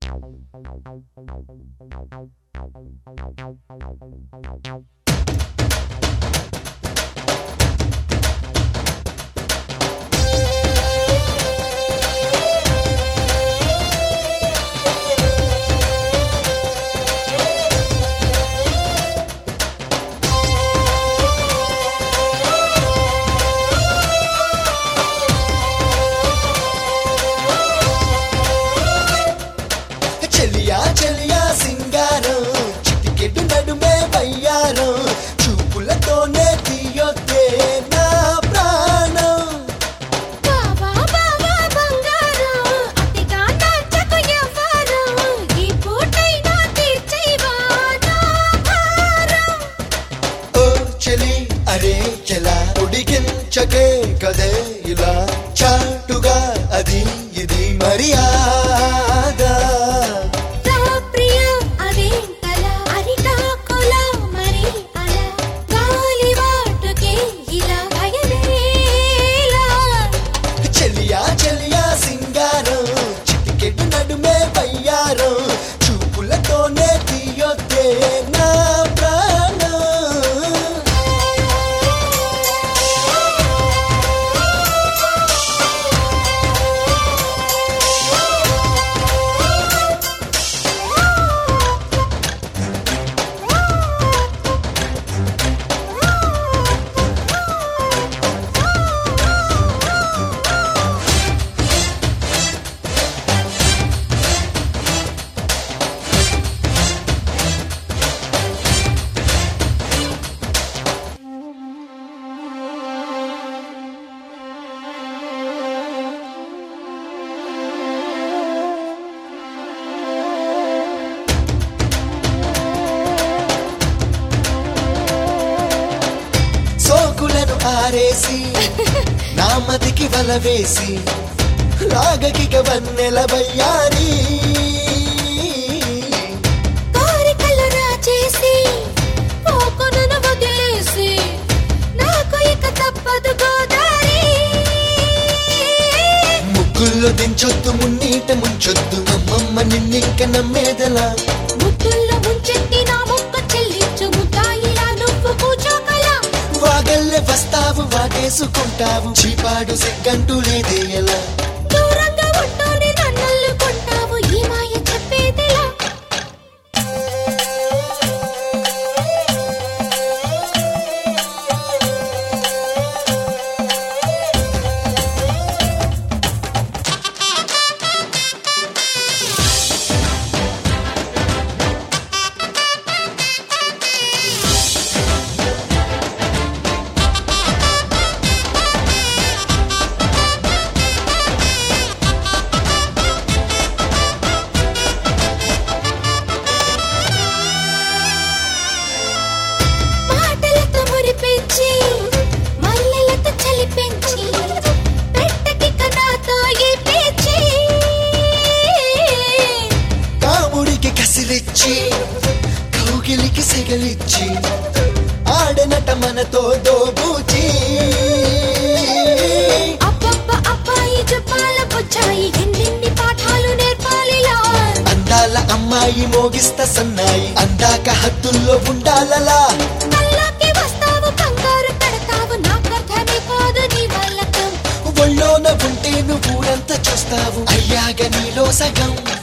చలియా సింగారం చిటికెడు నడుమే వయ్యారం చూపులతోనే తీయొద్దే నా ప్రాణం బావా బావా బంగారం అతిగా నాచకు ఎవ్వరం ఈ పూటైనా తీర్చేవా నా భారం ఓ చలి అరే చలా ఉడికించకే కదే ఇలా చాటుగా అది ఇది మర్యాద చలియా సింగారం చిటికెడు నడుమే వయ్యారం చూపులతోనే తీయొద్దే నా ప్రాణం సోకులను ఆరేసి నా మదికి వల వేసి రాగకిక వన్నెల వయ్యారి కోరికలు రాచేసి పోకొనను వదిలేసి నాకు ఇక తప్పదు గోదారి ముగ్గుల్లో దించొద్దు మున్నీట ముంచొద్దు అమ్మమ్మ నిన్నింక నమ్మేదలా ముక్కుల్లో ముంచెత్తి నా ముక్క చెల్లించు ముద్దాయిలా నువ్వు కూచోకలా వాగల్లే వస్తావు వాటేసుకుంటావు చీపాడు సిగ్గంటూ లేదే ఎలా దూరంగా ఉంటూనే నన్నల్లుకుంటావు ఈ మాయ చెప్పేదిలా మాటలతో మురిపించి మల్లెలతో చలిపించి పెట్టకిక నాతో ఈ పేచి కాముడికి కసిరిచ్చి కౌగిలికి సెగలిచ్చి ఆడనట మనతో దోబూచి అబ్బబ్బ అబ్బాయి జపాల బొచ్చాయి ఎన్నెన్ని పాఠాలు నేర్పాలిలా అందాల అమ్మాయి మోగిస్తా సన్నాయి అందాక హద్దుల్లో ఉండాలలా కల్లోకి వస్తావు కంగారు పెడతావు నాకర్థమే కాదు నీ వాళ్ళకం ఒళ్ళోన ఉంటే నువ్వు ఊరంతా చూస్తావు అయ్యాక నీలో సగం